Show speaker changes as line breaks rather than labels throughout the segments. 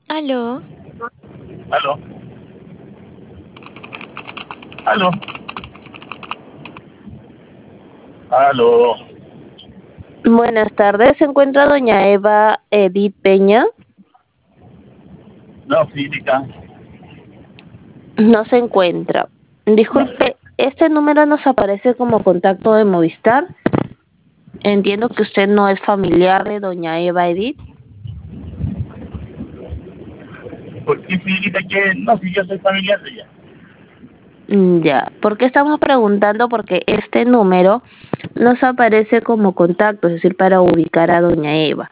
Aló,
Aló, aló, aló.
Buenas tardes, se encuentra doña Eva Edith Peña.
No, física.
No se encuentra.
No.
Disculpe, este número nos aparece como contacto de Movistar. Entiendo que usted no es familiar de doña Eva Edith.
¿Por qué física que no? Si yo soy familiar de ella.
Ya, ¿por qué estamos preguntando? Porque este número nos aparece como contacto, es decir, para ubicar a doña Eva.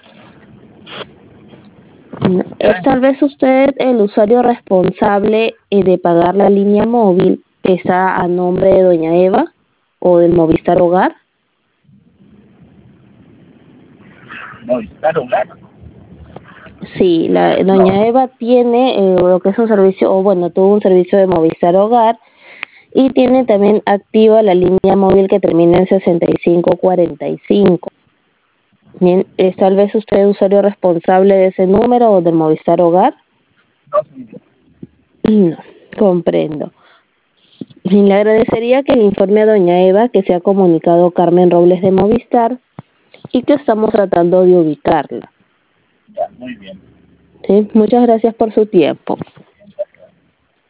¿Es
¿Ya?
tal vez usted el usuario responsable de pagar la línea móvil que está a nombre de doña Eva o del Movistar Hogar?
No, está hogar.
Sí, doña
No,
Eva tiene lo que es un servicio, o bueno, tuvo un servicio de Movistar Hogar y tiene también activa la línea móvil que termina en 6545. Bien, ¿es tal vez usted el usuario responsable de ese número o del Movistar Hogar?
no, física.
No, comprendo. Y le agradecería que le informe a doña Eva que se ha comunicado Carmen Robles de Movistar y que estamos tratando de ubicarla.
Ya, muy bien.
¿Sí? Muchas gracias por su tiempo.